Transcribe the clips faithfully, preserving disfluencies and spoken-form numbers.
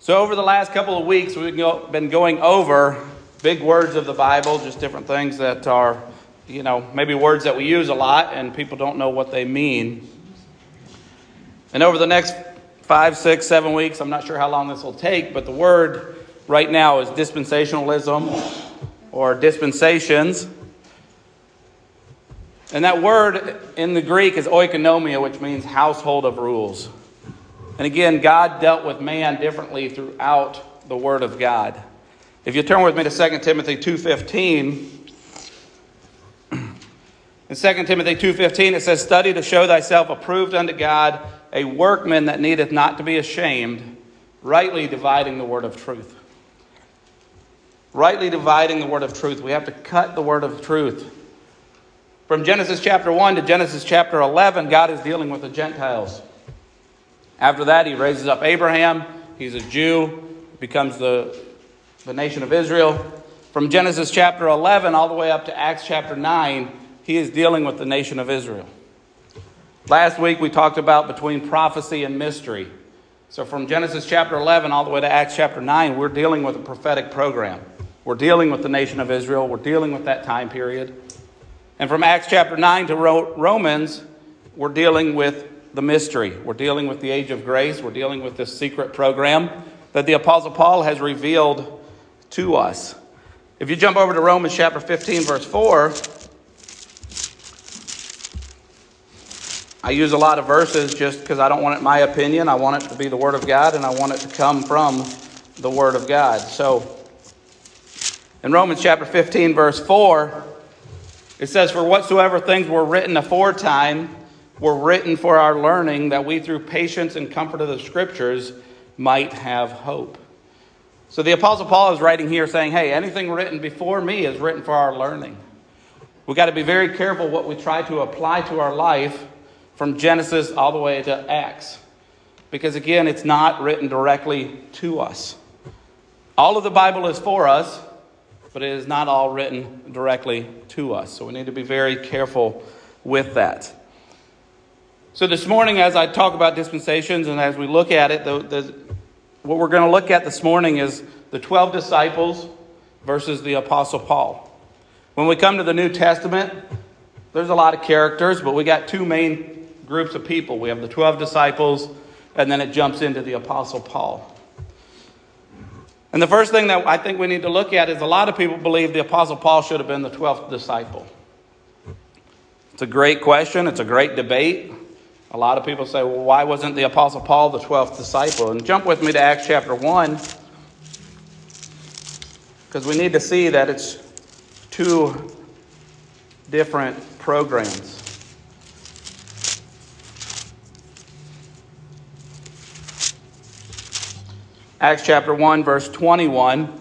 So over the last couple of weeks, we've been going over big words of the Bible, just different things that are, you know, maybe words that we use a lot and people don't know what they mean. And over the next five, six, seven weeks, I'm not sure how long this will take, but the word right now is dispensationalism or dispensations. And that word in the Greek is oikonomia, which means household of rules. And again, God dealt with man differently throughout the Word of God. If you turn with me to Second Timothy two fifteen, in Second Timothy two fifteen it says, "Study to show thyself approved unto God, a workman that needeth not to be ashamed, rightly dividing the word of truth." Rightly dividing the word of truth. We have to cut the word of truth. From Genesis chapter one to Genesis chapter eleven, God is dealing with the Gentiles. After that, he raises up Abraham. He's a Jew, becomes the, the nation of Israel. From Genesis chapter eleven all the way up to Acts chapter nine, he is dealing with the nation of Israel. Last week, we talked about between prophecy and mystery. So from Genesis chapter eleven all the way to Acts chapter nine, we're dealing with a prophetic program. We're dealing with the nation of Israel. We're dealing with that time period. And from Acts chapter nine to Romans, we're dealing with the mystery. We're dealing with the age of grace. We're dealing with this secret program that the Apostle Paul has revealed to us. If you jump over to Romans chapter fifteen, verse four, I use a lot of verses just because I don't want it my opinion. I want it to be the Word of God, and I want it to come from the Word of God. So, in Romans chapter fifteen, verse four, it says, "For whatsoever things were written aforetime were written for our learning, that we through patience and comfort of the Scriptures might have hope." So the Apostle Paul is writing here saying, hey, anything written before me is written for our learning. We've got to be very careful what we try to apply to our life from Genesis all the way to Acts. Because again, it's not written directly to us. All of the Bible is for us, but it is not all written directly to us. So we need to be very careful with that. So this morning, as I talk about dispensations and as we look at it, the, the, what we're going to look at this morning is the twelve disciples versus the Apostle Paul. When we come to the New Testament, there's a lot of characters, but we got two main groups of people. We have the twelve disciples, and then it jumps into the Apostle Paul. And the first thing that I think we need to look at is a lot of people believe the Apostle Paul should have been the twelfth disciple. It's a great question. It's a great debate. A lot of people say, well, why wasn't the Apostle Paul the twelfth disciple? And jump with me to Acts chapter one, because we need to see that it's two different programs. Acts chapter one, verse twenty-one.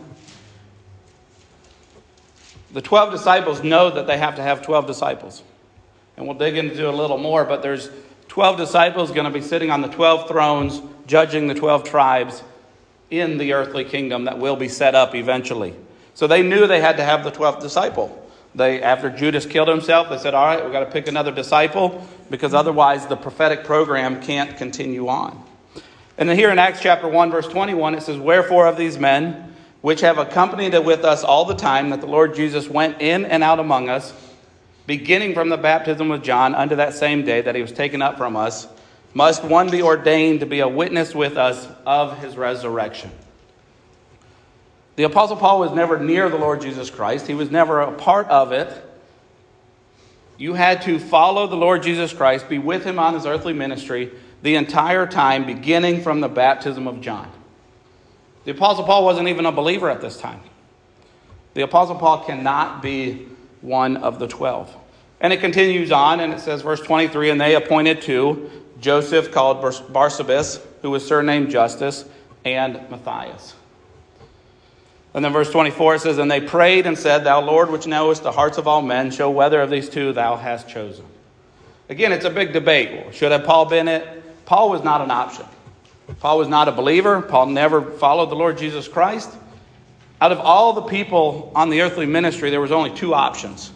The twelve disciples know that they have to have twelve disciples. And we'll dig into a little more, but there's twelve disciples going to be sitting on the twelve thrones, judging the twelve tribes in the earthly kingdom that will be set up eventually. So they knew they had to have the twelfth disciple. They, after Judas killed himself, they said, all right, we've got to pick another disciple, because otherwise the prophetic program can't continue on. And then here in Acts chapter one, verse twenty-one, it says, "Wherefore of these men, which have accompanied with us all the time that the Lord Jesus went in and out among us, beginning from the baptism of John unto that same day that he was taken up from us, must one be ordained to be a witness with us of his resurrection." The Apostle Paul was never near the Lord Jesus Christ. He was never a part of it. You had to follow the Lord Jesus Christ, be with him on his earthly ministry the entire time, beginning from the baptism of John. The Apostle Paul wasn't even a believer at this time. The Apostle Paul cannot be one of the twelve. And it continues on, and it says, verse twenty-three, "And they appointed two, Joseph called Barsabas, who was surnamed Justus, and Matthias." And then verse twenty-four, it says, "And they prayed and said, Thou Lord, which knowest the hearts of all men, show whether of these two thou hast chosen." Again, it's a big debate. Well, should have Paul been it? Paul was not an option. Paul was not a believer. Paul never followed the Lord Jesus Christ. Out of all the people on the earthly ministry, there was only two options.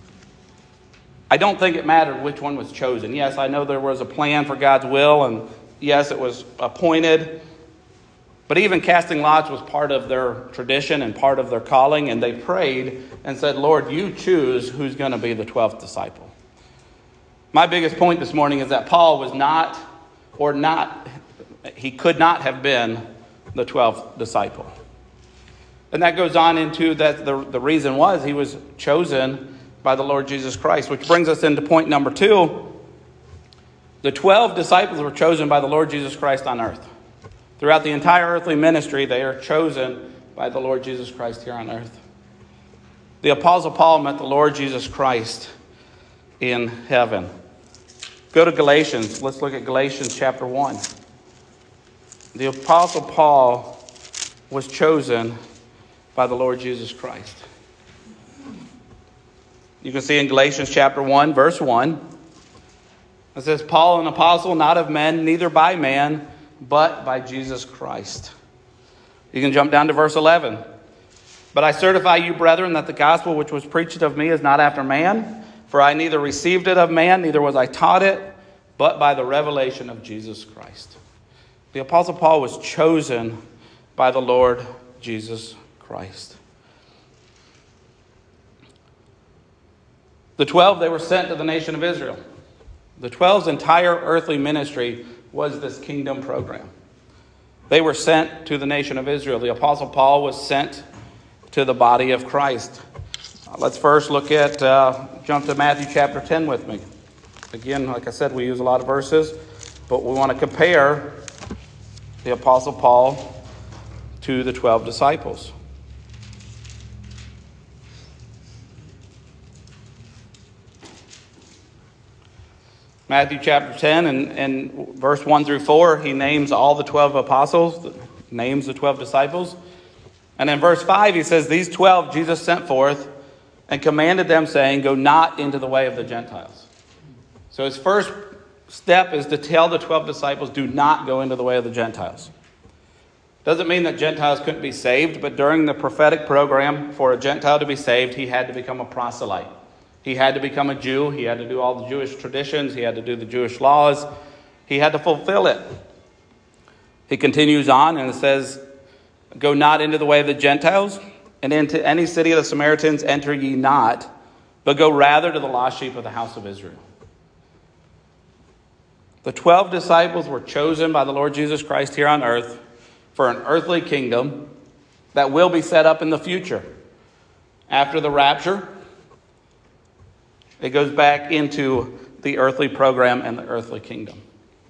I don't think it mattered which one was chosen. Yes, I know there was a plan for God's will, and yes, it was appointed. But even casting lots was part of their tradition and part of their calling, and they prayed and said, Lord, you choose who's going to be the twelfth disciple. My biggest point this morning is that Paul was not, or not, he could not have been the twelfth disciple. And that goes on into that the, the reason was he was chosen by the Lord Jesus Christ, which brings us into point number two. The twelve disciples were chosen by the Lord Jesus Christ on earth. Throughout the entire earthly ministry, they are chosen by the Lord Jesus Christ here on earth. The Apostle Paul met the Lord Jesus Christ in heaven. Go to Galatians. Let's look at Galatians chapter one. The Apostle Paul was chosen by the Lord Jesus Christ. You can see in Galatians chapter one, verse one, it says, Paul, an apostle, not of men, neither by man, but by Jesus Christ. You can jump down to verse eleven. But I certify you, brethren, that the gospel which was preached of me is not after man, for I neither received it of man, neither was I taught it, but by the revelation of Jesus Christ. The Apostle Paul was chosen by the Lord Jesus Christ. The twelve, they were sent to the nation of Israel. The twelve's entire earthly ministry was this kingdom program. They were sent to the nation of Israel. The Apostle Paul was sent to the body of Christ. Uh, let's first look at, uh, jump to Matthew chapter ten with me. Again, like I said, we use a lot of verses, but we want to compare the Apostle Paul to the twelve disciples. Matthew chapter ten and, and verse one through four, he names all the twelve apostles, names the twelve disciples. And in verse five, he says, these twelve Jesus sent forth and commanded them, saying, go not into the way of the Gentiles. So his first step is to tell the twelve disciples, do not go into the way of the Gentiles. Doesn't mean that Gentiles couldn't be saved, but during the prophetic program, for a Gentile to be saved, he had to become a proselyte. He had to become a Jew. He had to do all the Jewish traditions. He had to do the Jewish laws. He had to fulfill it. He continues on and it says, go not into the way of the Gentiles, and into any city of the Samaritans enter ye not, but go rather to the lost sheep of the house of Israel. The twelve disciples were chosen by the Lord Jesus Christ here on earth for an earthly kingdom that will be set up in the future. After the rapture, it goes back into the earthly program and the earthly kingdom.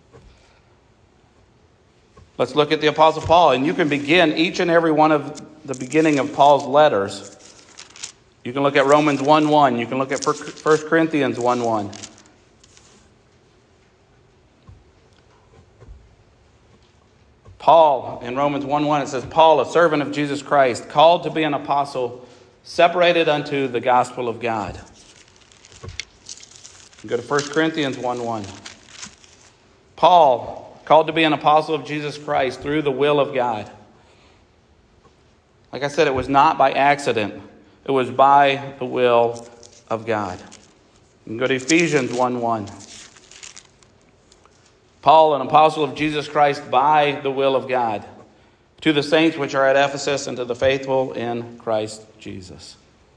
Let's look at the Apostle Paul. And you can begin each and every one of the beginning of Paul's letters. You can look at Romans one one. You can look at First Corinthians one one. Paul, in Romans one one, it says, Paul, a servant of Jesus Christ, called to be an apostle, separated unto the gospel of God. Go to First Corinthians one one. Paul, called to be an apostle of Jesus Christ through the will of God. Like I said, it was not by accident. It was by the will of God. You can go to Ephesians one one. Paul, an apostle of Jesus Christ by the will of God, to the saints which are at Ephesus and to the faithful in Christ Jesus.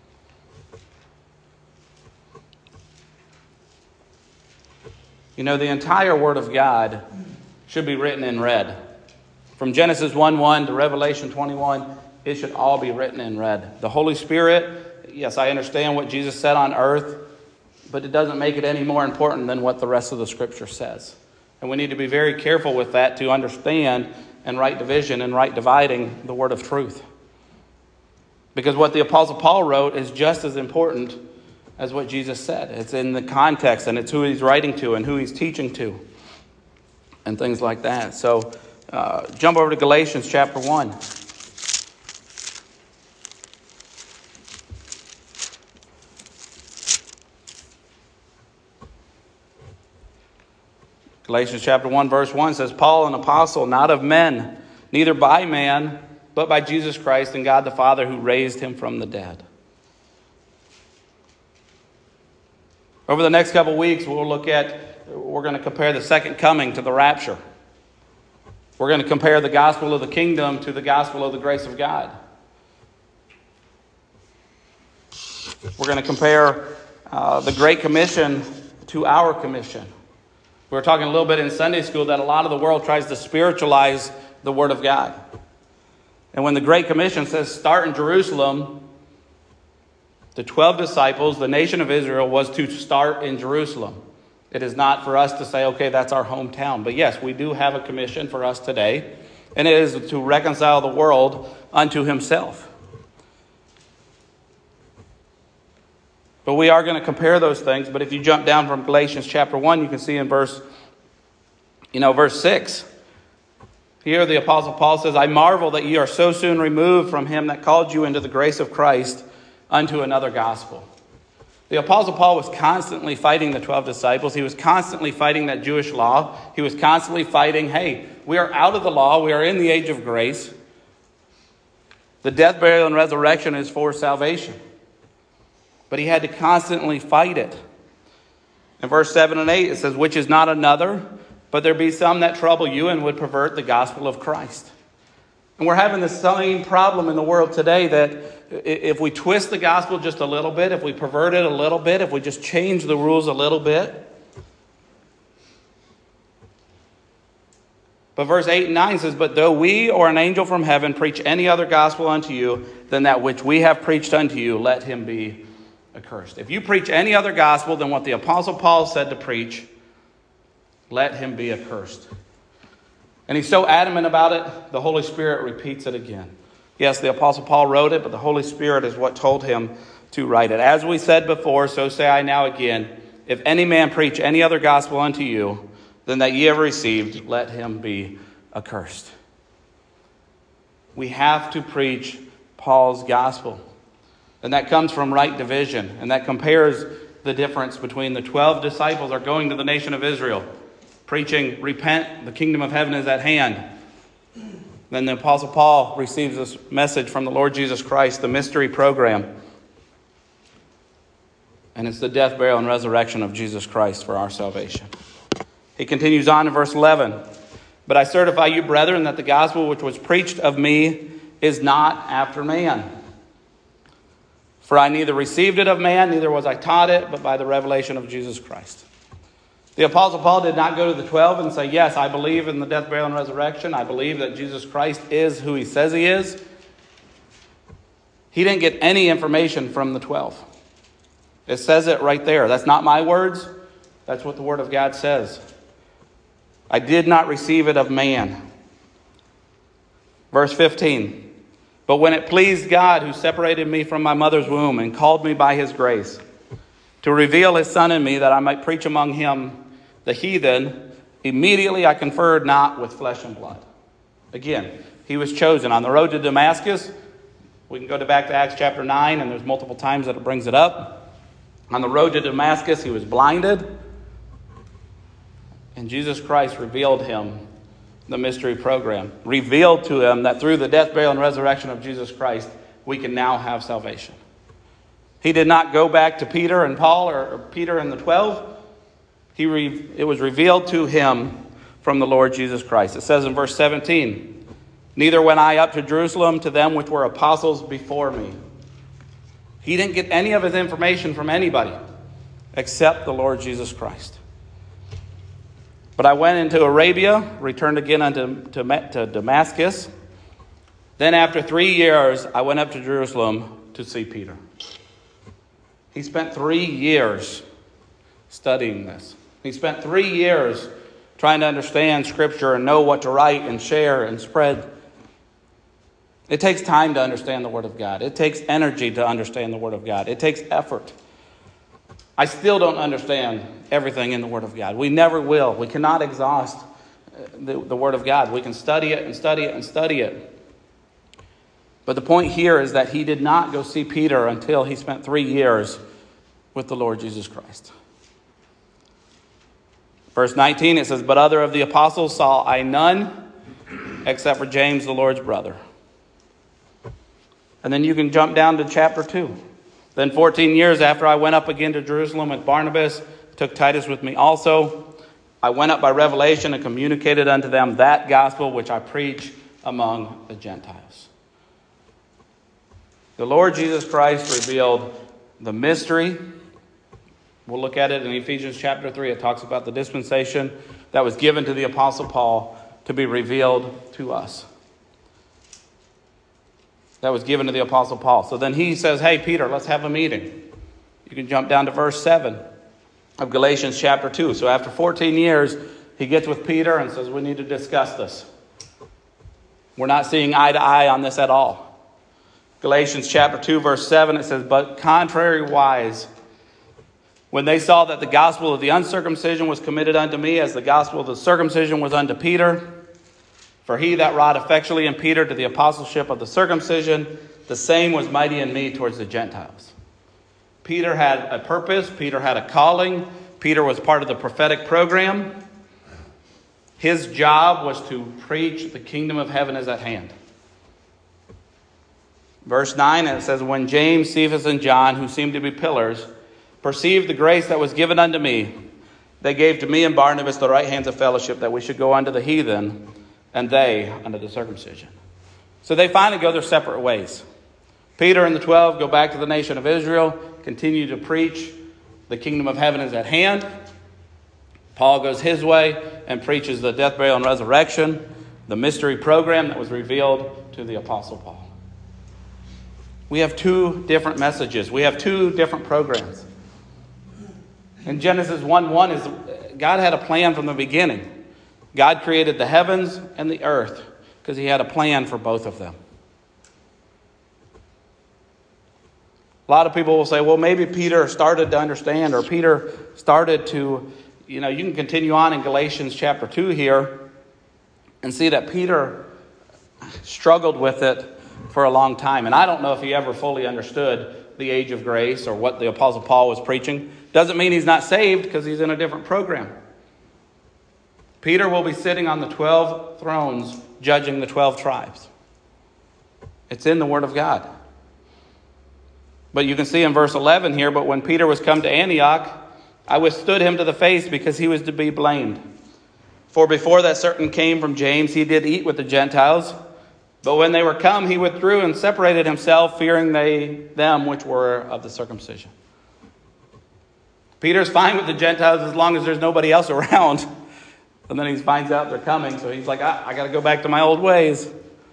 You know, the entire Word of God should be written in red. From Genesis one one to Revelation twenty-one, it should all be written in red. The Holy Spirit, yes, I understand what Jesus said on earth, but it doesn't make it any more important than what the rest of the Scripture says. And we need to be very careful with that to understand and right division and right dividing the word of truth. Because what the Apostle Paul wrote is just as important as what Jesus said. It's in the context, and it's who he's writing to and who he's teaching to and things like that. So uh, jump over to Galatians chapter one. Galatians chapter one, verse one says, Paul, an apostle, not of men, neither by man, but by Jesus Christ and God the Father who raised him from the dead. Over the next couple weeks, we'll look at, we're going to compare the second coming to the rapture. We're going to compare the gospel of the kingdom to the gospel of the grace of God. We're going to compare uh, the Great Commission to our commission. We were talking a little bit in Sunday school that a lot of the world tries to spiritualize the Word of God. And when the Great Commission says start in Jerusalem, the twelve disciples, the nation of Israel, was to start in Jerusalem. It is not for us to say, okay, that's our hometown. But yes, we do have a commission for us today, and it is to reconcile the world unto himself. But we are going to compare those things. But if you jump down from Galatians chapter one, you can see in verse, you know, verse six. Here the Apostle Paul says, I marvel that ye are so soon removed from him that called you into the grace of Christ unto another gospel. The Apostle Paul was constantly fighting the twelve disciples. He was constantly fighting that Jewish law. He was constantly fighting, hey, we are out of the law. We are in the age of grace. The death, burial, and resurrection is for salvation. But he had to constantly fight it. In verse seven and eight, it says, which is not another, but there be some that trouble you and would pervert the gospel of Christ. And we're having the same problem in the world today, that if we twist the gospel just a little bit, if we pervert it a little bit, if we just change the rules a little bit. But verse eight and nine says, but though we or an angel from heaven preach any other gospel unto you than that which we have preached unto you, let him be accursed. If you preach any other gospel than what the Apostle Paul said to preach, let him be accursed. And he's so adamant about it, the Holy Spirit repeats it again. Yes, the Apostle Paul wrote it, but the Holy Spirit is what told him to write it. As we said before, so say I now again, if any man preach any other gospel unto you than that ye have received, let him be accursed. We have to preach Paul's gospel. And that comes from right division. And that compares the difference between the twelve disciples are going to the nation of Israel, preaching, repent, the kingdom of heaven is at hand. Then the Apostle Paul receives this message from the Lord Jesus Christ, the mystery program. And it's the death, burial, and resurrection of Jesus Christ for our salvation. He continues on in verse eleven. But I certify you, brethren, that the gospel which was preached of me is not after man. For I neither received it of man, neither was I taught it, but by the revelation of Jesus Christ. The Apostle Paul did not go to the twelve and say, yes, I believe in the death, burial, and resurrection. I believe that Jesus Christ is who he says he is. He didn't get any information from the twelve. It says it right there. That's not my words. That's what the Word of God says. I did not receive it of man. Verse fifteen. But when it pleased God, who separated me from my mother's womb and called me by his grace, to reveal his Son in me, that I might preach among him the heathen, immediately I conferred not with flesh and blood. Again, he was chosen. On the road to Damascus, we can go to back to Acts chapter nine, and there's multiple times that it brings it up. On the road to Damascus, he was blinded, and Jesus Christ revealed him the mystery program, revealed to him that through the death, burial, and resurrection of Jesus Christ, we can now have salvation. He did not go back to Peter and Paul or, or Peter and the twelve. He re, it was revealed to him from the Lord Jesus Christ. It says in verse seventeen, neither went I up to Jerusalem to them which were apostles before me. He didn't get any of his information from anybody except the Lord Jesus Christ. But I went into Arabia, returned again unto to, to Damascus. Then after three years, I went up to Jerusalem to see Peter. He spent three years studying this. He spent three years trying to understand Scripture and know what to write and share and spread. It takes time to understand the Word of God. It takes energy to understand the Word of God. It takes effort. I still don't understand everything in the Word of God. We never will. We cannot exhaust the, the Word of God. We can study it and study it and study it. But the point here is that he did not go see Peter until he spent three years with the Lord Jesus Christ. Verse nineteen, it says, but other of the apostles saw I none, except for James, the Lord's brother. And then you can jump down to chapter two. Then fourteen years after I went up again to Jerusalem with Barnabas, took Titus with me also. I went up by revelation and communicated unto them that gospel which I preach among the Gentiles. The Lord Jesus Christ revealed the mystery. We'll look at it in Ephesians chapter three. It talks about the dispensation that was given to the Apostle Paul to be revealed to us. That was given to the Apostle Paul. So then he says, hey, Peter, let's have a meeting. You can jump down to verse seven of Galatians chapter two. So after fourteen years, he gets with Peter and says, we need to discuss this. We're not seeing eye to eye on this at all. Galatians chapter two, verse seven, it says, but contrariwise, when they saw that the gospel of the uncircumcision was committed unto me, as the gospel of the circumcision was unto Peter, for he that wrought effectually in Peter to the apostleship of the circumcision, the same was mighty in me towards the Gentiles. Peter had a purpose. Peter had a calling. Peter was part of the prophetic program. His job was to preach the kingdom of heaven is at hand. Verse nine, and it says, when James, Cephas, and John, who seemed to be pillars, perceived the grace that was given unto me, they gave to me and Barnabas the right hands of fellowship, that we should go unto the heathen, and they unto the circumcision. So they finally go their separate ways. Peter and the twelve go back to the nation of Israel, continue to preach the kingdom of heaven is at hand. Paul goes his way and preaches the death, burial, and resurrection, the mystery program that was revealed to the Apostle Paul. We have two different messages. We have two different programs. In Genesis one one, is God had a plan from the beginning. God created the heavens and the earth because he had a plan for both of them. A lot of people will say, well, maybe Peter started to understand, or Peter started to, you know, you can continue on in Galatians chapter two here and see that Peter struggled with it for a long time. And I don't know if he ever fully understood the age of grace or what the Apostle Paul was preaching. Doesn't mean he's not saved because he's in a different program. Peter will be sitting on the twelve thrones judging the twelve tribes. It's in the Word of God. But you can see in verse eleven here, but when Peter was come to Antioch, I withstood him to the face because he was to be blamed. For before that certain came from James, he did eat with the Gentiles. But when they were come, he withdrew and separated himself, fearing they them which were of the circumcision. Peter's fine with the Gentiles as long as there's nobody else around. And then he finds out they're coming, so he's like, I, I got to go back to my old ways.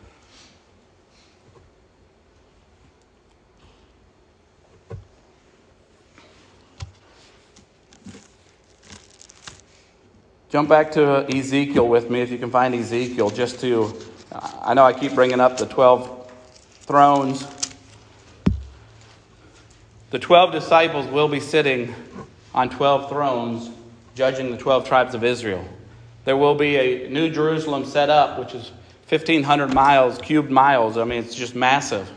Jump back to Ezekiel with me, if you can find Ezekiel, just to, I know I keep bringing up the twelve thrones. The twelve disciples will be sitting on twelve thrones, judging the twelve tribes of Israel. There will be a New Jerusalem set up, which is fifteen hundred miles, cubed miles. I mean, it's just massive.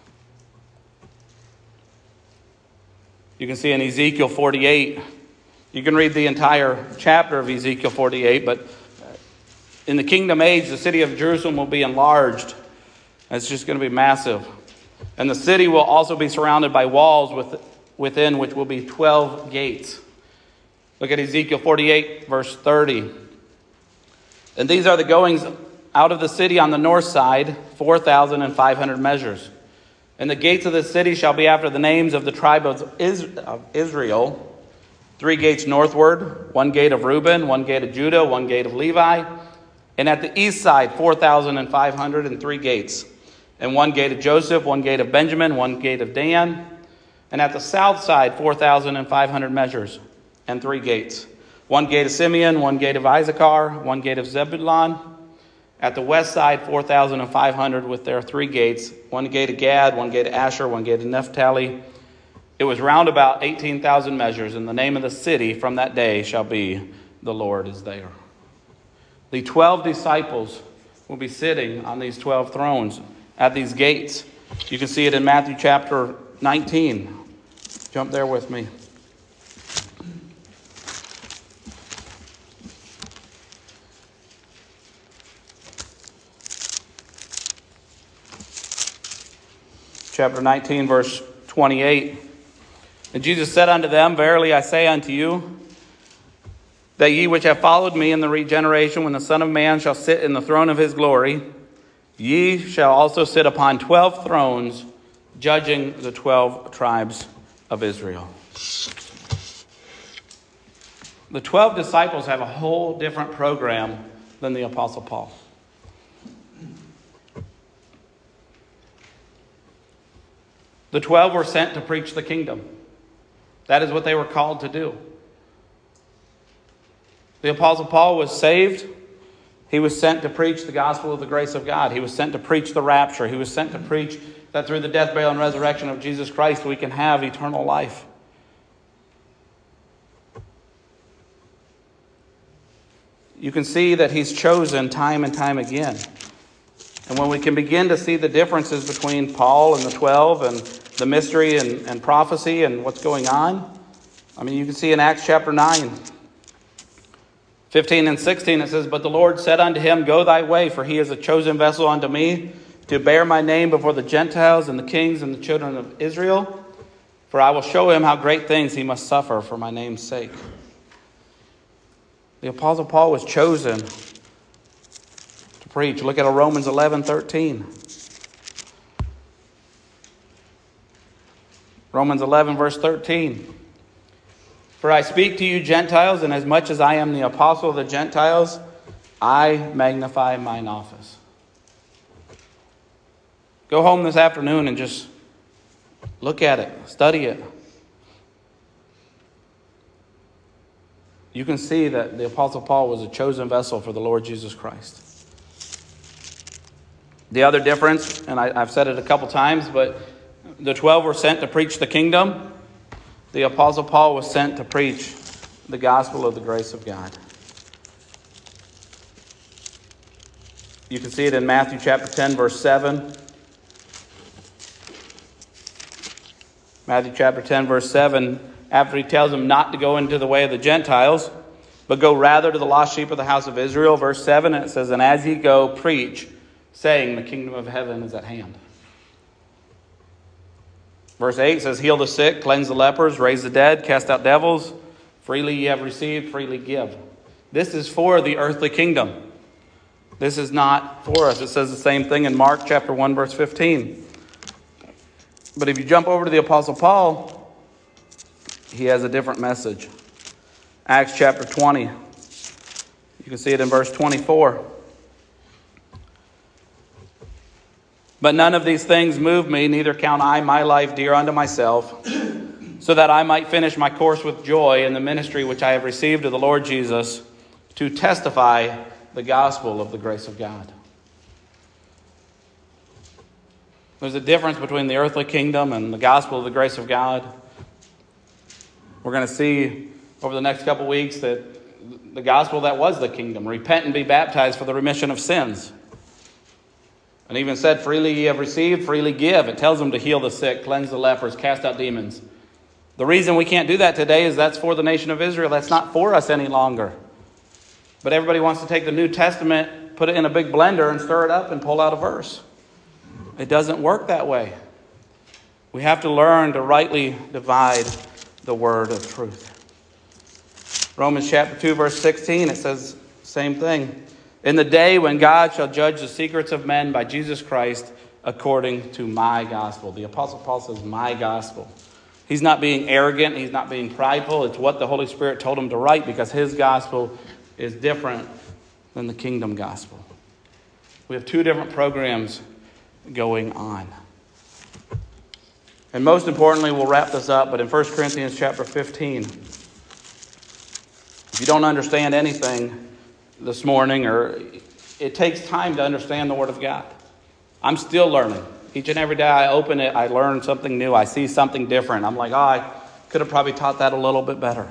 You can see in Ezekiel forty-eight, you can read the entire chapter of Ezekiel forty-eight, but in the kingdom age, the city of Jerusalem will be enlarged. It's just going to be massive. And the city will also be surrounded by walls with, within which will be twelve gates. Look at Ezekiel forty-eight, verse thirty. And these are the goings out of the city on the north side, four thousand five hundred measures. And the gates of the city shall be after the names of the tribe of Israel. Three gates northward, one gate of Reuben, one gate of Judah, one gate of Levi. And at the east side, four thousand five hundred and three gates. And one gate of Joseph, one gate of Benjamin, one gate of Dan. And at the south side, four thousand five hundred measures and three gates. One gate of Simeon, one gate of Issachar, one gate of Zebulun. At the west side, four thousand five hundred with their three gates. One gate of Gad, one gate of Asher, one gate of Naphtali. It was round about eighteen thousand measures, and the name of the city from that day shall be, the Lord is there. The twelve disciples will be sitting on these twelve thrones at these gates. You can see it in Matthew chapter nineteen. Jump there with me. Chapter nineteen, verse twenty-eight. And Jesus said unto them, verily I say unto you, that ye which have followed me in the regeneration, when the Son of Man shall sit in the throne of his glory, ye shall also sit upon twelve thrones, judging the twelve tribes of Israel. The twelve disciples have a whole different program than the Apostle Paul. The twelve were sent to preach the kingdom. That is what they were called to do. The Apostle Paul was saved. He was sent to preach the gospel of the grace of God. He was sent to preach the rapture. He was sent to preach that through the death, burial, and resurrection of Jesus Christ, we can have eternal life. You can see that he's chosen time and time again. And when we can begin to see the differences between Paul and the twelve and the mystery and, and prophecy and what's going on, I mean, you can see in Acts chapter nine, fifteen and sixteen, it says, But the Lord said unto him, Go thy way, for he is a chosen vessel unto me, to bear my name before the Gentiles and the kings and the children of Israel. For I will show him how great things he must suffer for my name's sake. The Apostle Paul was chosen to preach. Look at Romans eleven thirteen. Romans eleven verse thirteen. For I speak to you Gentiles, and as much as I am the apostle of the Gentiles, I magnify mine office. Go home this afternoon and just look at it, study it. You can see that the Apostle Paul was a chosen vessel for the Lord Jesus Christ. The other difference, and I, I've said it a couple times, but the twelve were sent to preach the kingdom. The Apostle Paul was sent to preach the gospel of the grace of God. You can see it in Matthew chapter ten, verse seven. Matthew chapter ten, verse seven, after he tells them not to go into the way of the Gentiles, but go rather to the lost sheep of the house of Israel. Verse seven, and it says, And as ye go, preach, saying, The kingdom of heaven is at hand. Verse eight says, Heal the sick, cleanse the lepers, raise the dead, cast out devils. Freely ye have received, freely give. This is for the earthly kingdom. This is not for us. It says the same thing in Mark chapter one, verse fifteen. But if you jump over to the Apostle Paul, he has a different message. Acts chapter twenty. You can see it in verse twenty-four. But none of these things move me, neither count I my life dear unto myself, so that I might finish my course with joy in the ministry which I have received of the Lord Jesus, to testify the gospel of the grace of God. There's a difference between the earthly kingdom and the gospel of the grace of God. We're going to see over the next couple weeks that the gospel that was the kingdom, repent and be baptized for the remission of sins. And even said, freely ye have received, freely give. It tells them to heal the sick, cleanse the lepers, cast out demons. The reason we can't do that today is that's for the nation of Israel. That's not for us any longer. But everybody wants to take the New Testament, put it in a big blender and stir it up and pull out a verse. It doesn't work that way. We have to learn to rightly divide the word of truth. Romans chapter two, verse sixteen, it says the same thing. In the day when God shall judge the secrets of men by Jesus Christ according to my gospel. The Apostle Paul says, my gospel. He's not being arrogant. He's not being prideful. It's what the Holy Spirit told him to write because his gospel is different than the kingdom gospel. We have two different programs going on. And most importantly, we'll wrap this up, but in First Corinthians chapter fifteen, if you don't understand anything this morning, or it takes time to understand the Word of God. I'm still learning. Each and every day I open it, I learn something new. I see something different. I'm like, oh, I could have probably taught that a little bit better.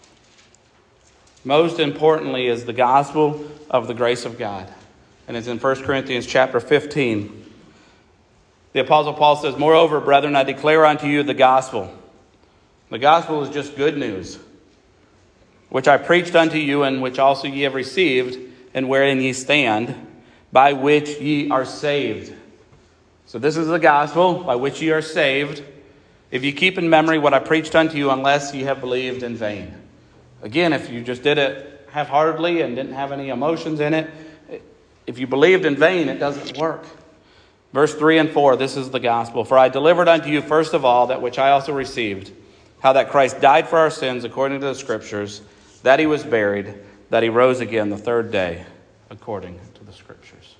Most importantly is the gospel of the grace of God. And it's in First Corinthians chapter fifteen. The Apostle Paul says, Moreover, brethren, I declare unto you the gospel. The gospel is just good news, which I preached unto you, and which also ye have received, and wherein ye stand, by which ye are saved. So this is the gospel by which ye are saved, if ye keep in memory what I preached unto you, unless ye have believed in vain. Again, if you just did it half-heartedly and didn't have any emotions in it, if you believed in vain, it doesn't work. Verse three and four, this is the gospel. For I delivered unto you first of all that which I also received, how that Christ died for our sins according to the Scriptures, that he was buried, that he rose again the third day according to the Scriptures.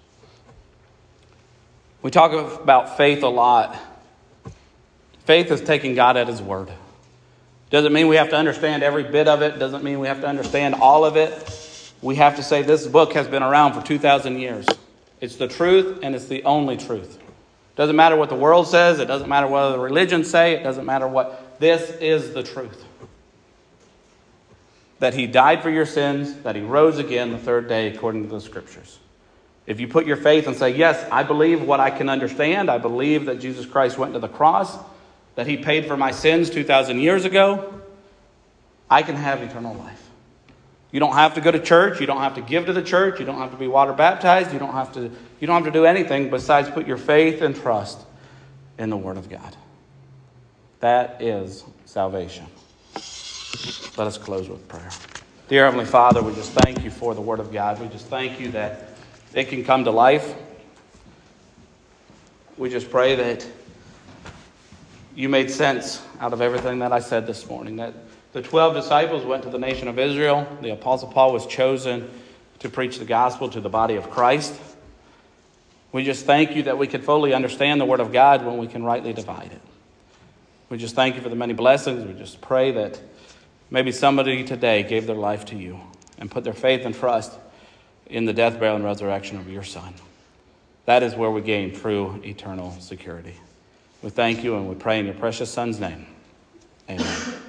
We talk about faith a lot. Faith is taking God at his word. Doesn't mean we have to understand every bit of it. Doesn't mean we have to understand all of it. We have to say this book has been around for two thousand years. It's the truth, and it's the only truth. Doesn't matter what the world says. It doesn't matter what the religions say. It doesn't matter what. This is the truth. That he died for your sins, that he rose again the third day according to the Scriptures. If you put your faith and say, yes, I believe what I can understand. I believe that Jesus Christ went to the cross, that he paid for my sins two thousand years ago, I can have eternal life. You don't have to go to church. You don't have to give to the church. You don't have to be water baptized. You don't have to, you don't have to do anything besides put your faith and trust in the Word of God. That is salvation. Let us close with prayer. Dear Heavenly Father, we just thank you for the Word of God. We just thank you that it can come to life. We just pray that you made sense out of everything that I said this morning. That the twelve disciples went to the nation of Israel. The Apostle Paul was chosen to preach the gospel to the body of Christ. We just thank you that we can fully understand the Word of God when we can rightly divide it. We just thank you for the many blessings. We just pray that maybe somebody today gave their life to you and put their faith and trust in the death, burial, and resurrection of your Son. That is where we gain true eternal security. We thank you and we pray in your precious Son's name. Amen.